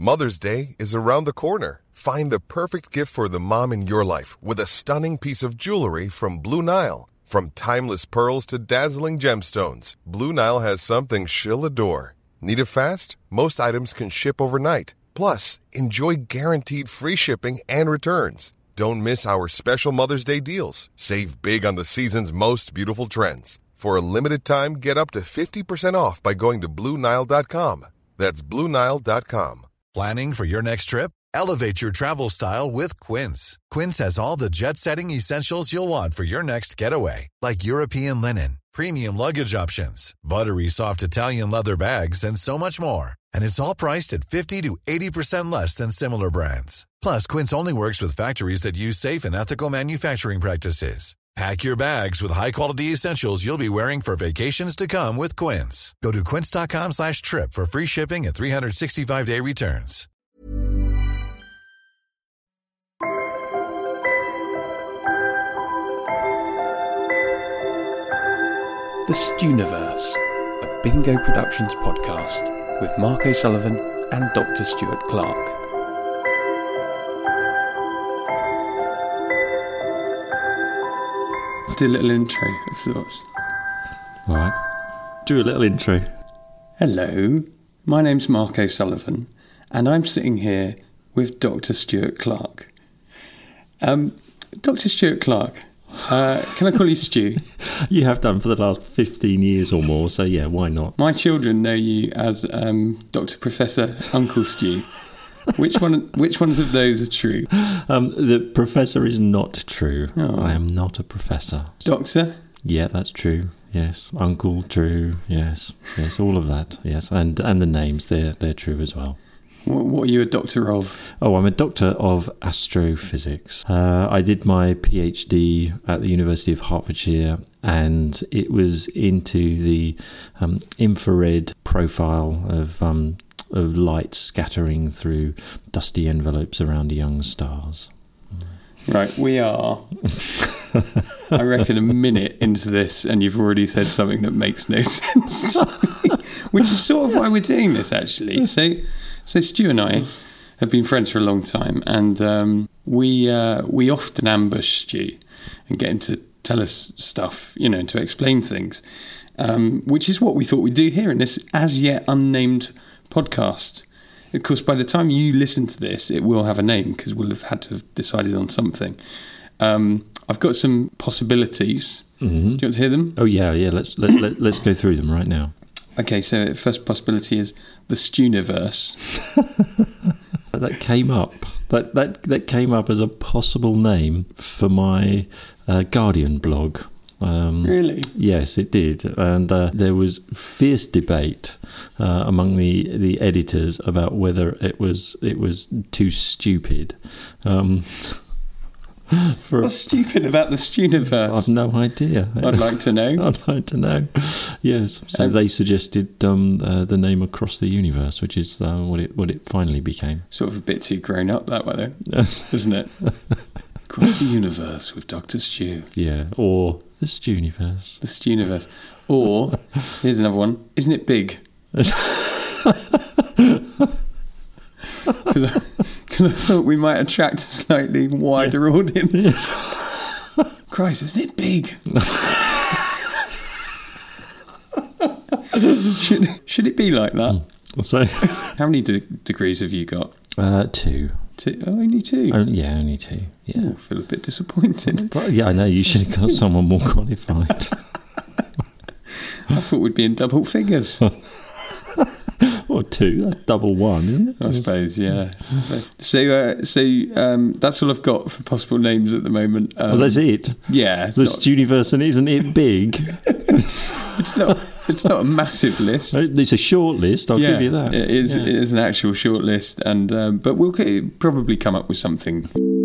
Mother's Day is around the corner. Find the perfect gift for the mom in your life with a stunning piece of jewelry from Blue Nile. From timeless pearls to dazzling gemstones, Blue Nile has something she'll adore. Need it fast? Most items can ship overnight. Plus, enjoy guaranteed free shipping and returns. Don't miss our special Mother's Day deals. Save big on the season's most beautiful trends. For a limited time, get up to 50% off by going to BlueNile.com. That's BlueNile.com. Planning for your next trip? Elevate your travel style with Quince. Quince has all the jet-setting essentials you'll want for your next getaway, like European linen, premium luggage options, buttery soft Italian leather bags, and so much more. And it's all priced at 50 to 80% less than similar brands. Plus, Quince only works with factories that use safe and ethical manufacturing practices. Pack your bags with high-quality essentials you'll be wearing for vacations to come with Quince. Go to quince.com/trip for free shipping and 365-day returns. The Stuniverse, a Bingo Productions podcast with Mark O'Sullivan and Dr. Stuart Clark. I'll do a little intro of sorts. All right. Do a little intro. Hello, my name's Mark O'Sullivan, and I'm sitting here with Dr. Stuart Clark. Dr. Stuart Clark, can I call you Stu? You have done for the last 15 years or more, so yeah, why not? My children know you as Dr. Professor Uncle Stu. Which ones of those are true? The professor is not true. Oh. I am not a professor. Doctor? Yeah, that's true. Yes. Uncle, true. Yes. Yes, all of that. Yes. And the names, they're true as well. What are you a doctor of? Oh, I'm a doctor of astrophysics. I did my PhD at the University of Hertfordshire, and it was into the infrared profile of light scattering through dusty envelopes around young stars. Right, we are, I reckon, a minute into this, and you've already said something that makes no sense to me, which is sort of why we're doing this, actually. So Stu and I have been friends for a long time, and we often ambush Stu and get him to tell us stuff, and to explain things, which is what we thought we'd do here in this as yet unnamed podcast. Of course, by the time you listen to this, it will have a name because we'll have had to have decided on something. I've got some possibilities. Mm-hmm. Do you want to hear them? Oh yeah. Let's go through them right now. Okay, so first possibility is the Stuniverse. That came up. That came up as a possible name for my Guardian blog. Really? Yes, it did, and there was fierce debate among the editors about whether it was too stupid. What's stupid about the Stuniverse? I've no idea. I'd like to know. I'd like to know. Yes, so they suggested the name Across the Universe, which is what it finally became. Sort of a bit too grown up that way, then, isn't it? Across the Universe with Dr. Stu. Yeah, or the Stuniverse. The Stuniverse. Or, here's another one, isn't it big? Because I thought we might attract a slightly wider audience. Yeah. Christ, isn't it big? should it be like that? So, how many degrees have you got? 2. Oh, only 2? Only 2. Yeah. I feel a bit disappointed. Yeah, I know. You should have got someone more qualified. I thought we'd be in double figures. Or 2, that's double 1, isn't it? I suppose, yeah. So that's all I've got for possible names at the moment. Well, that's it. Yeah. The Stuniverse, and isn't it big? It's not a massive list. It's a short list, I'll give you that. It is. Yes. It is an actual short list, and but we'll probably come up with something.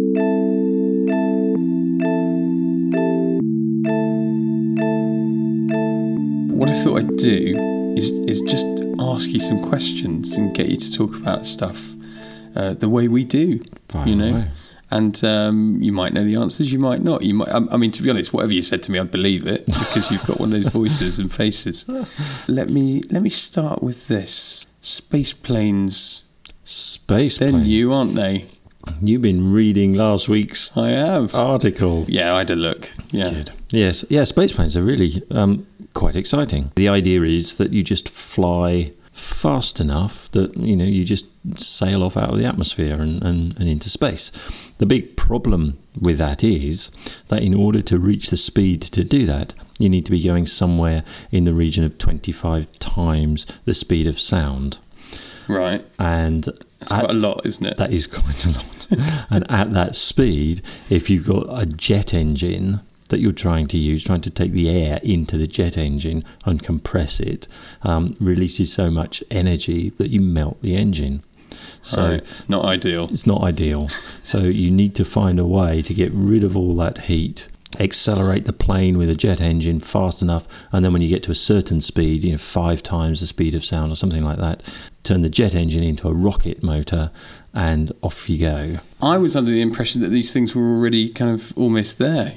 What I thought I'd do is just ask you some questions and get you to talk about stuff the way we do. Fire away. And you might know the answers, you might not. You might. I mean, to be honest, whatever you said to me, I'd believe it because you've got one of those voices and faces. Let me start with this: space planes Space They're plane. new, aren't they? You've been reading last week's I have. article. Yeah, I had a look. Yeah. Good. Yes. Yeah, space planes are really quite exciting. The idea is that you just fly fast enough that, you just sail off out of the atmosphere and into space. The big problem with that is that in order to reach the speed to do that, you need to be going somewhere in the region of 25 times the speed of sound. Right. And that's quite a lot, isn't it? That is quite a lot. And at that speed, if you've got a jet engine that you're trying to take the air into the jet engine and compress it, releases so much energy that you melt the engine. So right. Not ideal. It's not ideal. So you need to find a way to get rid of all that heat, accelerate the plane with a jet engine fast enough, and then when you get to a certain speed, 5 times the speed of sound or something like that, turn the jet engine into a rocket motor and off you go. I was under the impression that these things were already kind of almost there,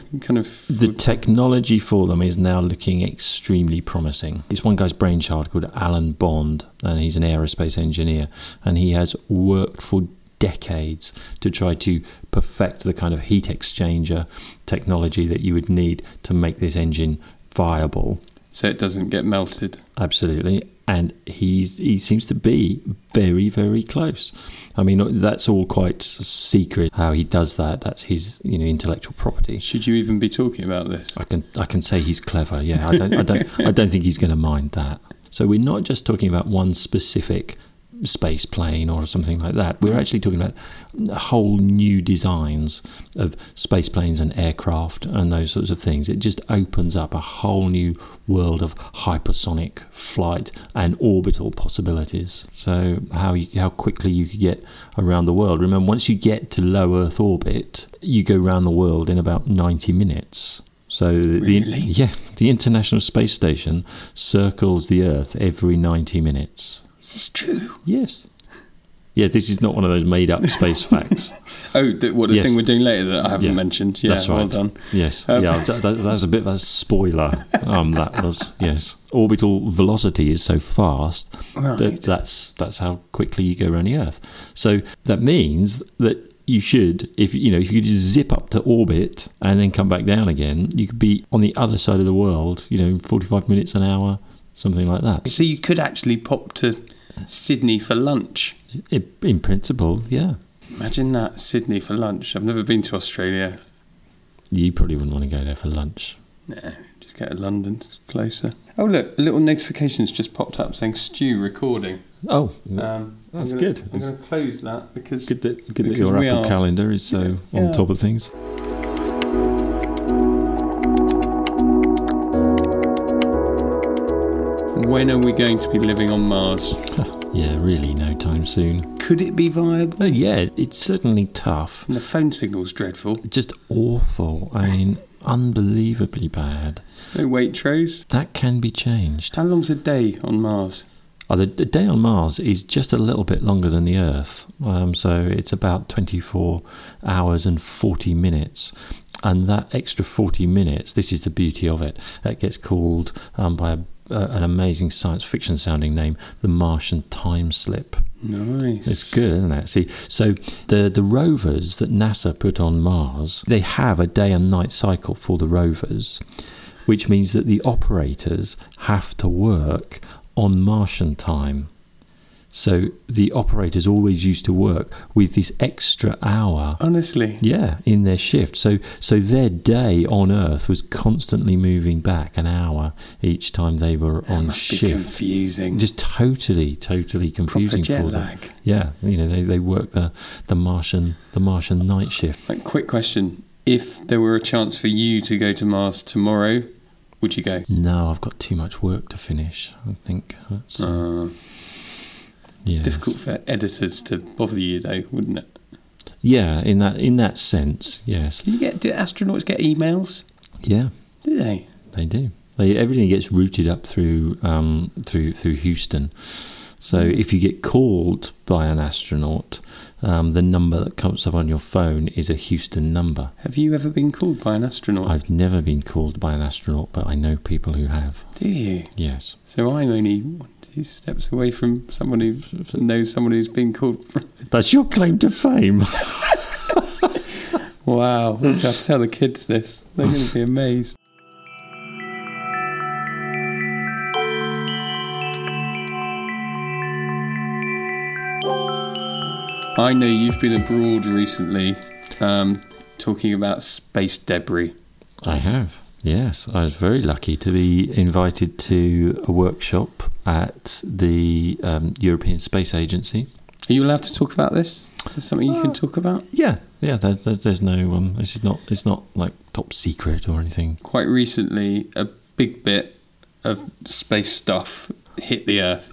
The technology for them is now looking extremely promising. It's one guy's brainchild called Alan Bond, and he's an aerospace engineer, and he has worked for decades to try to perfect the kind of heat exchanger technology that you would need to make this engine viable. So it doesn't get melted. Absolutely. And he seems to be very, very close. I mean, that's all quite secret how he does that. That's his, intellectual property. Should you even be talking about this? I can say he's clever. Yeah, I don't think he's going to mind that. So we're not just talking about one specific space plane or something like that. We're actually talking about whole new designs of space planes and aircraft and those sorts of things. It just opens up a whole new world of hypersonic flight and orbital possibilities. So how quickly you could get around the world. Remember, once you get to low Earth orbit, you go around the world in about 90 minutes. So really? The International Space Station circles the Earth every 90 minutes. Is this true? Yes. Yeah, this is not one of those made-up space facts. Oh, the thing we're doing later that I haven't mentioned. Yeah, that's right. Well done. Yes. That was a bit of a spoiler. That was, yes. Orbital velocity is so fast that that's how quickly you go around the Earth. So that means that you should, if you could just zip up to orbit and then come back down again, you could be on the other side of the world, 45 minutes an hour, something like that. So you could actually pop to Sydney for lunch. In principle, yeah. Imagine that, Sydney for lunch. I've never been to Australia. You probably wouldn't want to go there for lunch. Nah, just go to London, it's closer. Oh look, a little notification's just popped up saying Stu recording. Oh, that's good. I'm going to close that because good that your Apple Calendar is so on top of things. When are we going to be living on Mars? Yeah, really, no time soon. Could it be viable? Oh, yeah, it's certainly tough. And the phone signal's dreadful. Just awful. I mean, unbelievably bad. No Waitrose? That can be changed. How long's a day on Mars? The day on Mars is just a little bit longer than the Earth. So it's about 24 hours and 40 minutes. And that extra 40 minutes, this is the beauty of it, that gets called by an amazing science fiction sounding name, the Martian time slip. Nice. It's good, isn't it? See, so the rovers that NASA put on Mars, they have a day and night cycle for the rovers, which means that the operators have to work on Martian time. So the operators always used to work with this extra hour. Honestly? Yeah, in their shift. So their day on Earth was constantly moving back an hour each time they were on shift. Be confusing. Just totally confusing proper jet for them. lag. Yeah, they work the Martian night shift. Quick question: if there were a chance for you to go to Mars tomorrow, would you go? No, I've got too much work to finish. I think that's difficult for editors to bother you, though, wouldn't it? Yeah, in that sense, yes. Do astronauts get emails? Yeah, do they? They do. Everything gets routed up through Houston. So if you get called by an astronaut, the number that comes up on your phone is a Houston number. Have you ever been called by an astronaut? I've never been called by an astronaut, but I know people who have. Do you? Yes. So I'm only 1, 2, He steps away from someone who knows someone who's been called. That's your claim to fame. Wow. I'll tell the kids this. They're going to be amazed. I know you've been abroad recently talking about space debris. I have, yes. I was very lucky to be invited to a workshop at the European Space Agency. Are you allowed to talk about this? Is this something you can talk about? Yeah. There's no. It's not like top secret or anything. Quite recently, a big bit of space stuff hit the Earth.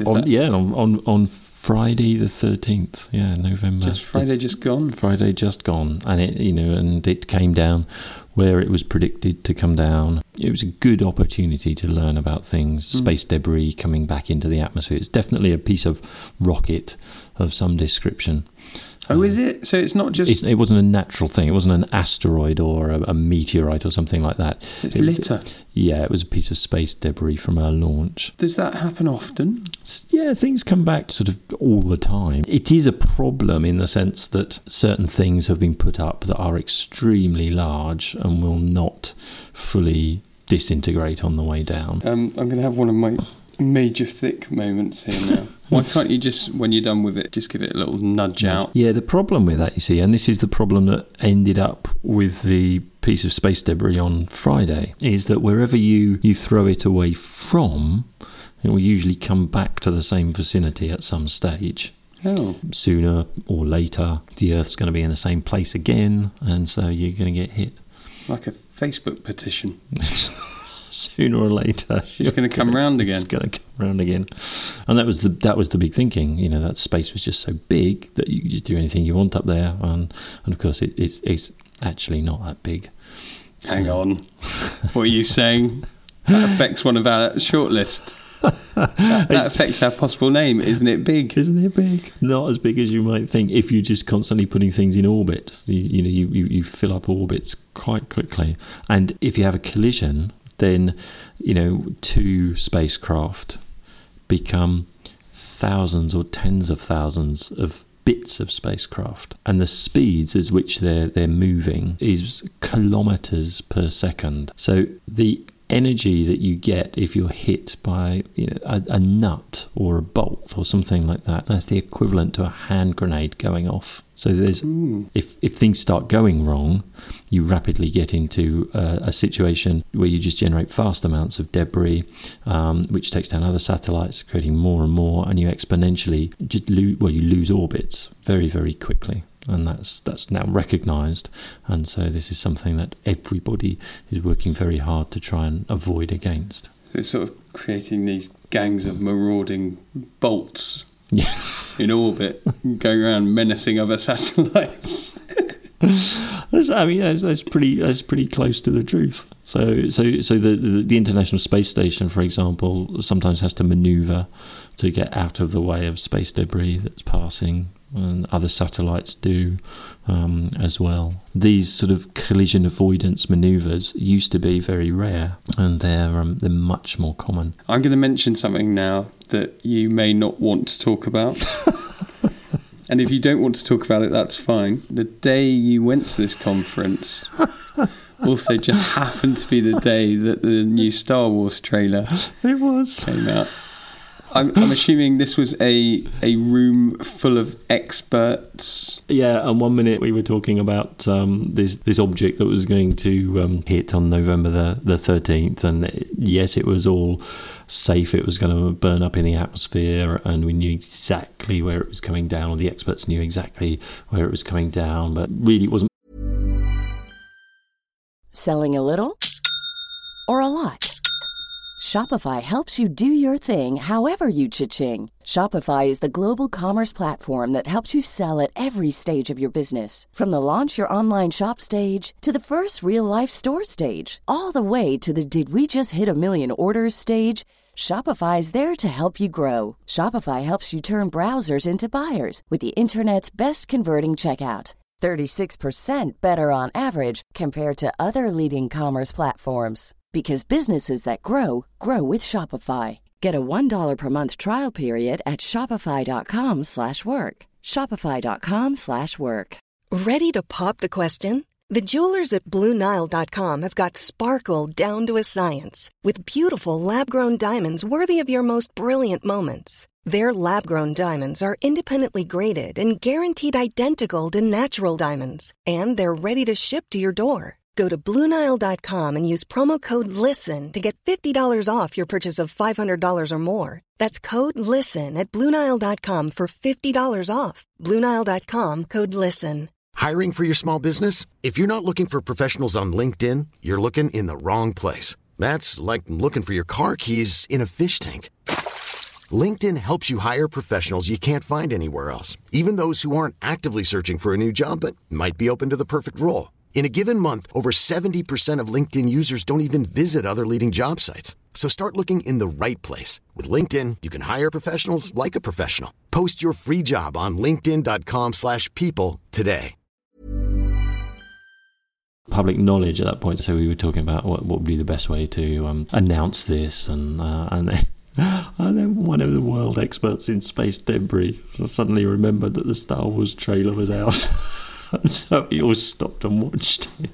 On Friday the 13th, November. Friday just gone. Friday just gone, and it came down where it was predicted to come down. It was a good opportunity to learn about things, space debris coming back into the atmosphere. It's definitely a piece of rocket of some description. Oh, is it? So it's not just... It wasn't a natural thing. It wasn't an asteroid or a meteorite or something like that. It's litter. It was a piece of space debris from our launch. Does that happen often? Yeah, things come back sort of all the time. It is a problem in the sense that certain things have been put up that are extremely large and will not fully disintegrate on the way down. I'm going to have one of my major thick moments here now. Why can't you just, when you're done with it, just give it a little nudge out? Yeah, the problem with that, you see, and this is the problem that ended up with the piece of space debris on Friday, is that wherever you throw it away from, it will usually come back to the same vicinity at some stage. Oh. Sooner or later, the Earth's going to be in the same place again, and so you're going to get hit. Like a Facebook petition. Sooner or later, she's going to come round again. It's going to come round again, and that was the big thinking. That space was just so big that you could just do anything you want up there, and of course it's actually not that big. Hang on, what are you saying? That affects one of our shortlist. That affects our possible name. Isn't it big? Isn't it big? Not as big as you might think if you're just constantly putting things in orbit. You fill up orbits quite quickly, and if you have a collision, then two spacecraft become thousands or tens of thousands of bits of spacecraft, and the speeds at which they're moving is kilometers per second. So the energy that you get if you're hit by a nut or a bolt or something like that's the equivalent to a hand grenade going off. So there's if things start going wrong, you rapidly get into a situation where you just generate vast amounts of debris, which takes down other satellites, creating more and more, and you exponentially just lose orbits very, very quickly. And that's now recognised, and so this is something that everybody is working very hard to try and avoid against. So it's sort of creating these gangs of marauding bolts in orbit, going around menacing other satellites. That's pretty close to the truth. So the International Space Station, for example, sometimes has to manoeuvre to get out of the way of space debris that's passing, and other satellites do as well. These sort of collision avoidance manoeuvres used to be very rare, and they're much more common. I'm going to mention something now that you may not want to talk about. And if you don't want to talk about it, that's fine. The day you went to this conference also just happened to be the day that the new Star Wars trailer came out. I'm assuming this was a room full of experts. Yeah, and 1 minute we were talking about this object that was going to hit on November the 13th, and yes, it was all safe. It was going to burn up in the atmosphere, and we knew exactly where it was coming down, or the experts knew exactly where it was coming down, but really it wasn't. Selling a little or a lot? Shopify helps you do your thing however you cha-ching. Shopify is the global commerce platform that helps you sell at every stage of your business. From the launch your online shop stage to the first real-life store stage, all the way to the did we just hit a million orders stage. Shopify is there to help you grow. Shopify helps you turn browsers into buyers with the internet's best converting checkout. 36% better on average compared to other leading commerce platforms. Because businesses that grow, grow with Shopify. Get a $1 per month trial period at shopify.com/work. Shopify.com/work. Ready to pop the question? The jewelers at BlueNile.com have got sparkle down to a science with beautiful lab-grown diamonds worthy of your most brilliant moments. Their lab-grown diamonds are independently graded and guaranteed identical to natural diamonds, and they're ready to ship to your door. Go to BlueNile.com and use promo code LISTEN to get $50 off your purchase of $500 or more. That's code LISTEN at BlueNile.com for $50 off. BlueNile.com, code LISTEN. Hiring for your small business? If you're not looking for professionals on LinkedIn, you're looking in the wrong place. That's like looking for your car keys in a fish tank. LinkedIn helps you hire professionals you can't find anywhere else, even those who aren't actively searching for a new job but might be open to the perfect role. In a given month, over 70% of LinkedIn users don't even visit other leading job sites. So start looking in the right place. With LinkedIn, you can hire professionals like a professional. Post your free job on linkedin.com/people today. Public knowledge at that point, so we were talking about what would be the best way to announce this, and then one of the world experts in space debris suddenly remembered that the Star Wars trailer was out. And so he all stopped and watched it.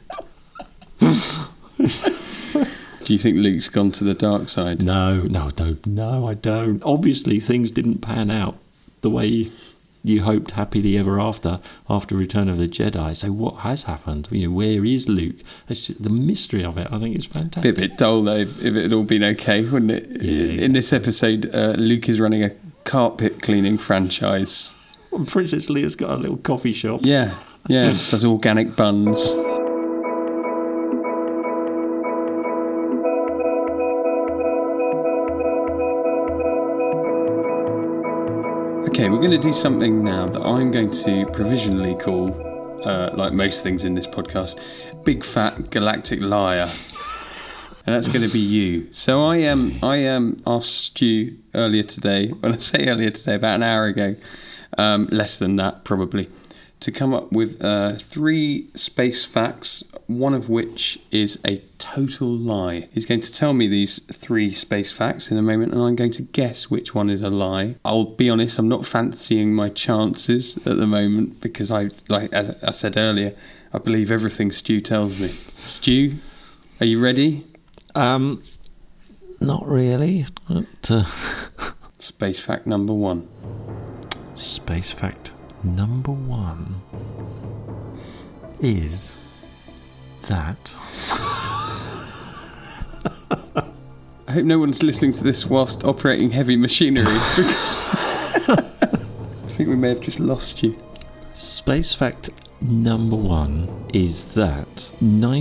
Do you think Luke's gone to the dark side? No, I don't. Obviously, things didn't pan out the way you hoped happily ever after Return of the Jedi. So what has happened? Where is Luke? It's just the mystery of it. I think it's fantastic. Bit dull though, if it had all been okay, wouldn't it? Yeah. In this episode, Luke is running a carpet cleaning franchise. Well, Princess Leia's got a little coffee shop. Yeah, does organic buns. Okay, we're going to do something now that I'm going to provisionally call, like most things in this podcast, Big Fat Galactic Liar. And that's going to be you. So I asked Stu earlier today, when I say earlier today, about an hour ago, less than that probably, to come up with 3 space facts, one of which is a total lie. He's going to tell me these 3 space facts in a moment, and I'm going to guess which one is a lie. I'll be honest, I'm not fancying my chances at the moment because as I said earlier, I believe everything Stu tells me. Stu, are you ready? Not really. But, Space fact number 1. Space fact number 1 is that... I hope no one's listening to this whilst operating heavy machinery because I think we may have just lost you. Space fact number 1 is that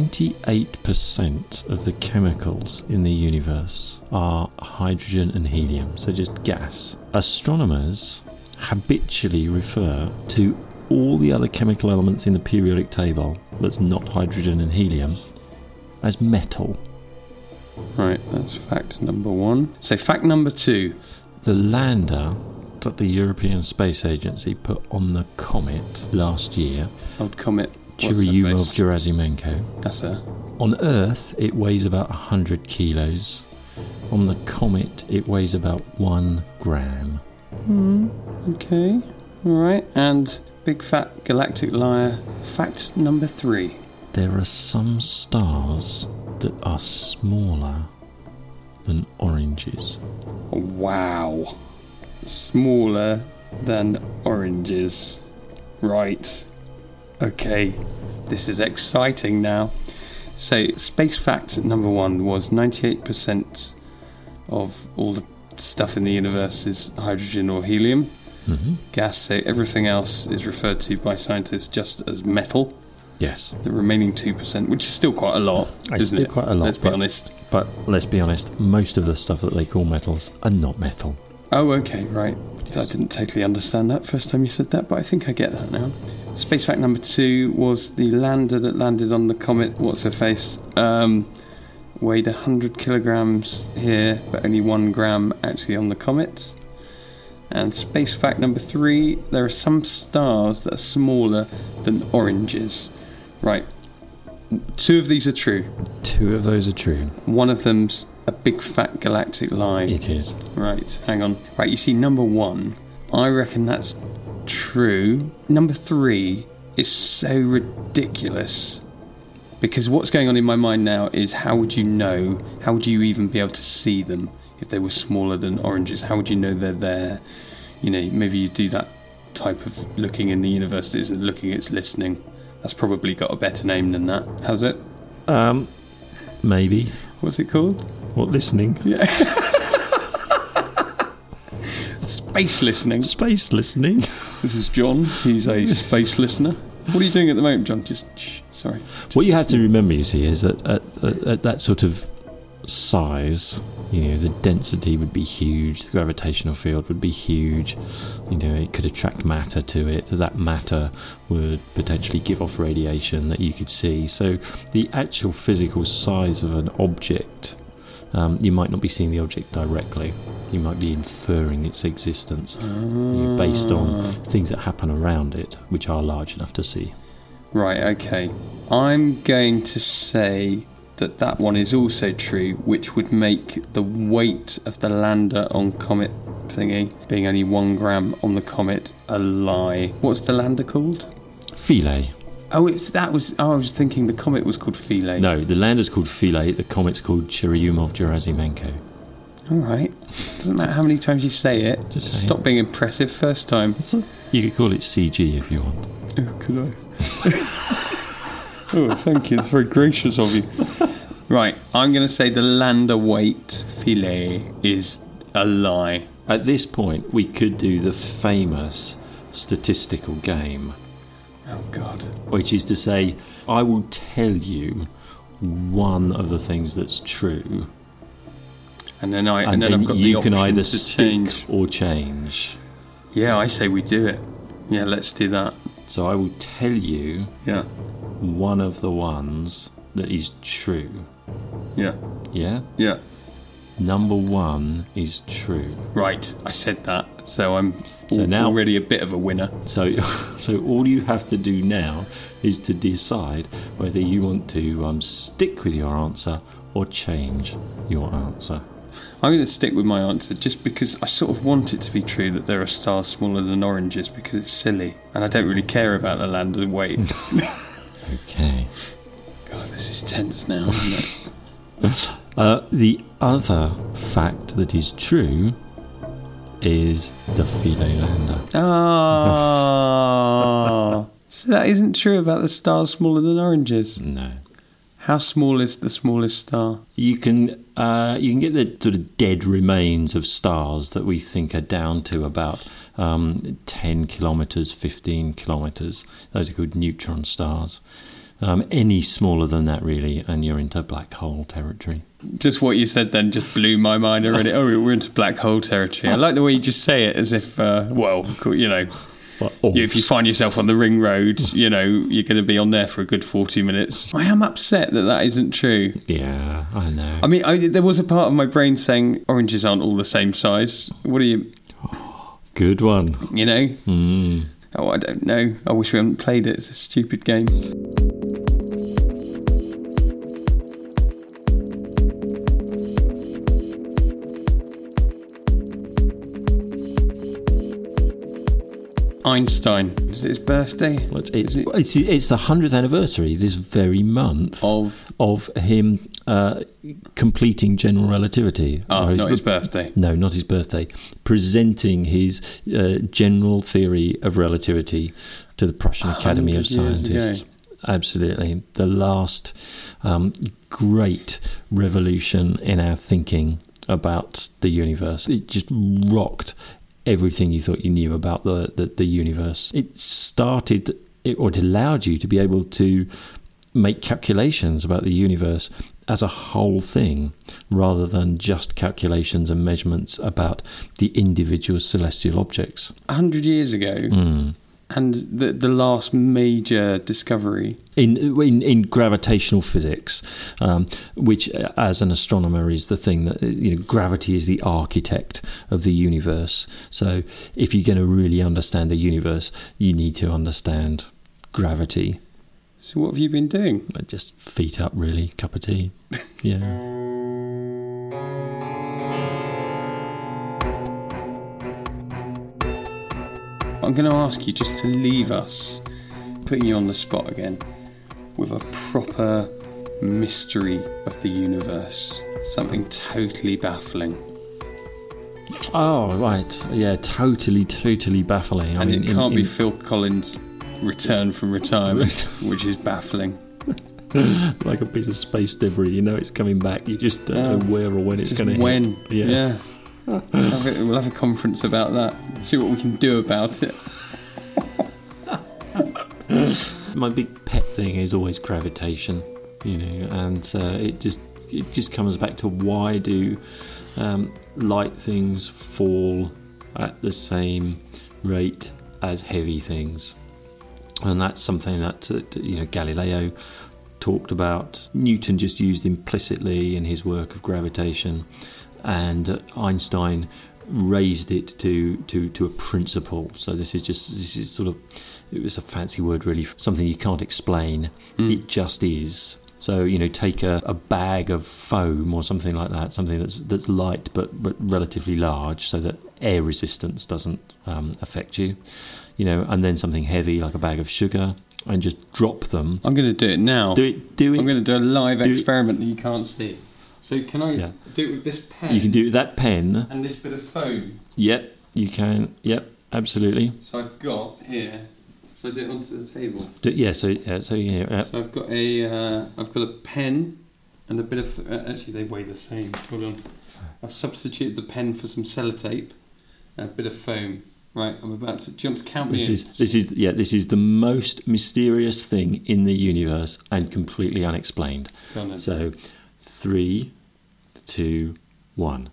98% of the chemicals in the universe are hydrogen and helium, so just gas. Astronomers habitually refer to all the other chemical elements in the periodic table that's not hydrogen and helium as metal. Right, that's fact number 1. So fact number 2. The lander that the European Space Agency put on the comet last year, Old comet. Churyumov-Gerasimenko. That's her. On Earth, it weighs about 100 kilos. On the comet, it weighs about 1 gram. Okay, alright. And Big Fat Galactic Liar, fact number 3. There are some stars that are smaller than oranges. Wow. Smaller than oranges. Right. Okay, this is exciting now. So, space fact number 1 was 98% of all the stuff in the universe is hydrogen or helium. Gas, so everything else is referred to by scientists just as metal. Yes. The remaining 2%, which is still quite a lot, isn't it? Quite a lot. Let's be honest. But let's be honest, most of the stuff that they call metals are not metal. Oh, okay, right. Yes. I didn't totally understand that first time you said that, but I think I get that now. Space fact number 2 was the lander that landed on the comet, what's-her-face, weighed 100 kilograms here, but only 1 gram actually on the comet. And space fact number 3, there are some stars that are smaller than oranges. Right. 2 of these are true. 2 of those are true. One of them's a big fat galactic lie. It is. Right, hang on. Right, you see, number 1, I reckon that's true. Number 3 is so ridiculous. Because what's going on in my mind now is how would you know, how would you even be able to see them if they were smaller than oranges? How would you know they're there? You know, maybe you do that type of looking in the universe, is looking, it's listening. That's probably got a better name than that. How's it? Maybe. What's it called? What, listening? Yeah. Space listening. Space listening. This is John. He's a space listener. What are you doing at the moment, John? Just sorry. Just what you have to remember, you see, is that at that sort of size, you know, the density would be huge, the gravitational field would be huge, you know, it could attract matter to it, that matter would potentially give off radiation that you could see. So the actual physical size of an object, you might not be seeing the object directly, you might be inferring its existence based on things that happen around it, which are large enough to see. Right, okay. I'm going to say that one is also true, which would make the weight of the lander on Comet thingy being only 1 gram on the Comet a lie. What's the lander called? Philae. I was thinking the Comet was called Philae. No, the lander's called Philae, the Comet's called Churyumov-Gerasimenko. All right. Doesn't matter how many times you say it. Just stop being impressive first time. You could call it CG if you want. Oh, could I? Oh, thank you. That's very gracious of you. Right, I'm going to say the lander weight Philae is a lie. At this point, we could do the famous statistical game. Oh, God. Which is to say, I will tell you one of the things that's true. And then I've got you the can option either to stick change or change. Yeah, I say we do it. Yeah, let's do that. So I will tell you one of the ones that is true. Yeah. Yeah? Yeah. Number 1 is true. Right, I said that. So I'm now, already a bit of a winner. So all you have to do now is to decide whether you want to stick with your answer or change your answer. I'm going to stick with my answer just because I sort of want it to be true that there are stars smaller than oranges because it's silly. And I don't really care about the lander weight. Okay. God, this is tense now, isn't it? The other fact that is true is the Philae lander. Ah, so that isn't true about the stars smaller than oranges? No. How small is the smallest star? You can get the sort of dead remains of stars that we think are down to about 10 kilometres, 15 kilometres. Those are called neutron stars. Any smaller than that, really, and you're into black hole territory. Just what you said then just blew my mind already. Oh, we're into black hole territory. I like the way you just say it as if, you know, if you find yourself on the ring road, you know, you're going to be on there for a good 40 minutes. I am upset that isn't true. Yeah, I know. I mean, there was a part of my brain saying oranges aren't all the same size. What are you... Good one. You know? Mm. Oh, I don't know. I wish we hadn't played it. It's a stupid game. Einstein. Is it his birthday? It's the 100th anniversary this very month of him completing general relativity. Oh, not his birthday. No, not his birthday. Presenting his general theory of relativity to the Prussian Academy of Scientists. Absolutely. The last great revolution in our thinking about the universe. It just rocked everything you thought you knew about the universe. It allowed you to be able to make calculations about the universe as a whole thing, rather than just calculations and measurements about the individual celestial objects. 100 years ago, and the last major discovery in gravitational physics, which as an astronomer is the thing that, you know, gravity is the architect of the universe. So if you're going to really understand the universe, you need to understand gravity. So what have you been doing? Just feet up, really. Cup of tea. Yeah. I'm going to ask you just to leave us, putting you on the spot again, with a proper mystery of the universe. Something totally baffling. Oh, right. Yeah, totally baffling. And it can't be Phil Collins' return from retirement, which is baffling. Like a piece of space debris, you know it's coming back. You just don't know where or when it's going to hit. When? Yeah. We'll have a conference about that. See what we can do about it. My big pet thing is always gravitation, you know, and it just comes back to why do light things fall at the same rate as heavy things? And that's something that Galileo talked about. Newton just used implicitly in his work of gravitation, and Einstein raised it to a principle. So this is sort of, it was a fancy word really, something you can't explain. It just is. So, you know, take a bag of foam or something like that, something that's light but relatively large, so that air resistance doesn't affect you, you know, and then something heavy like a bag of sugar, and just drop them. I'm going to do it now. Do it. I'm going to do a live experiment that you can't see. So can I do it with this pen? You can do it with that pen. And this bit of foam? Yep, you can. Yep, absolutely. So I've got here... So I do it onto the table. So I've got a pen and a bit of. Actually, they weigh the same. Hold on. I've substituted the pen for some sellotape and a bit of foam. Right, I'm about to. Do you want to count me in? This is the most mysterious thing in the universe and completely unexplained. Go on then. So, 3, 2, 1.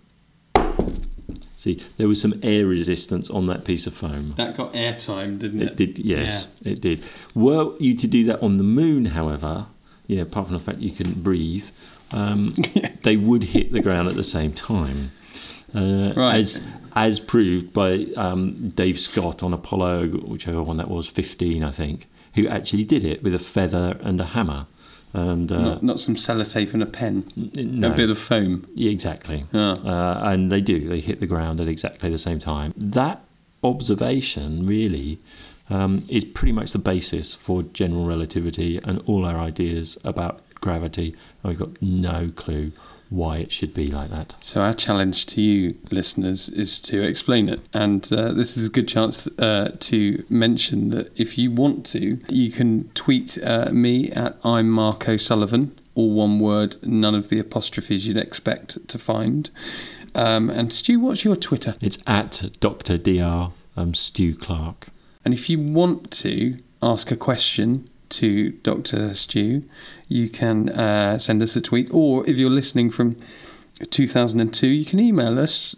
See, there was some air resistance on that piece of foam. That got airtime, didn't it? It did, yes, yeah. It did. Were you to do that on the moon, however, you know, apart from the fact you couldn't breathe, they would hit the ground at the same time. Right. As proved by Dave Scott on Apollo, whichever one that was, 15, I think, who actually did it with a feather and a hammer. And not some sellotape and a pen, no. A bit of foam. Yeah, exactly. Yeah. And they hit the ground at exactly the same time. That observation really is pretty much the basis for general relativity and all our ideas about gravity. And we've got no clue why it should be like that. So our challenge to you listeners is to explain it, and this is a good chance to mention that if you want to, you can tweet me at I'm Mark O'Sullivan, all one word, none of the apostrophes you'd expect to find. And Stu, what's your Twitter? It's at Dr. Dr. Stu Clark. And if you want to ask a question to Dr. Stu, you can send us a tweet, or if you're listening from 2002, you can email us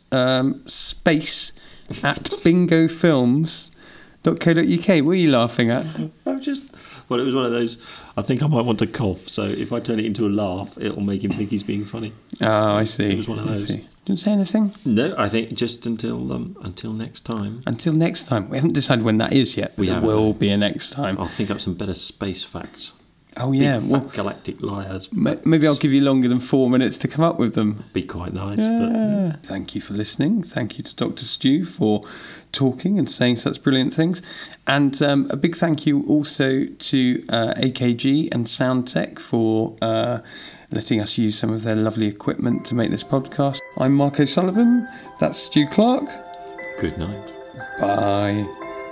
space@bingofilms.co.uk. What are you laughing at? Well, it was one of those, I think I might want to cough, so if I turn it into a laugh, it'll make him think he's being funny. Oh, I see. It was one of those. Didn't say anything? No, I think just until next time. Until next time. We haven't decided when that is yet, but there will be a next time. I'll think up some better space facts. Oh, yeah. Big galactic liars. Maybe I'll give you longer than 4 minutes to come up with them. Be quite nice. Yeah. But thank you for listening. Thank you to Dr. Stu for talking and saying such brilliant things. And a big thank you also to AKG and Soundtech for letting us use some of their lovely equipment to make this podcast. I'm Mark O'Sullivan. That's Stu Clark. Good night. Bye.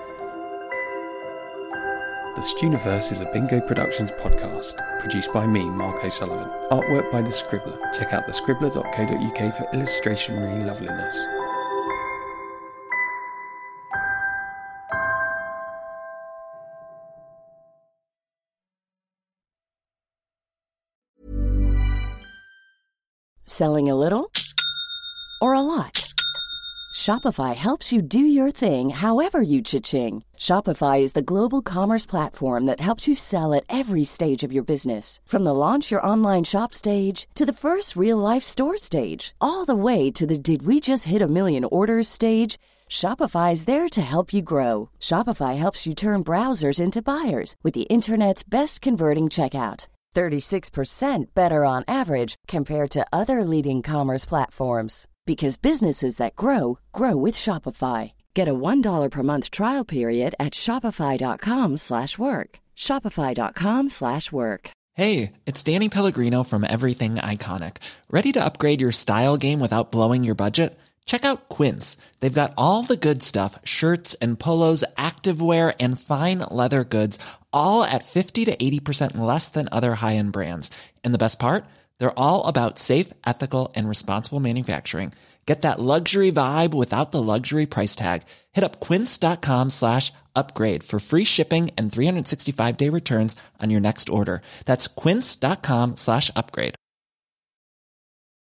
The Stuniverse is a Bingo Productions podcast, produced by me, Mark O'Sullivan. Artwork by The Scribbler. Check out thescribbler.co.uk for illustrationary loveliness. Selling a little or a lot? Shopify helps you do your thing however you cha-ching. Shopify is the global commerce platform that helps you sell at every stage of your business. From the launch your online shop stage to the first real life store stage, all the way to the did we just hit a million orders stage. Shopify is there to help you grow. Shopify helps you turn browsers into buyers with the internet's best converting checkout. 36% better on average compared to other leading commerce platforms. Because businesses that grow, grow with Shopify. Get a $1 per month trial period at shopify.com/work. Shopify.com/work. Hey, it's Danny Pellegrino from Everything Iconic. Ready to upgrade your style game without blowing your budget? Check out Quince. They've got all the good stuff, shirts and polos, activewear, and fine leather goods, all at 50 to 80% less than other high-end brands. And the best part? They're all about safe, ethical, and responsible manufacturing. Get that luxury vibe without the luxury price tag. Hit up quince.com/upgrade for free shipping and 365-day returns on your next order. That's quince.com/upgrade.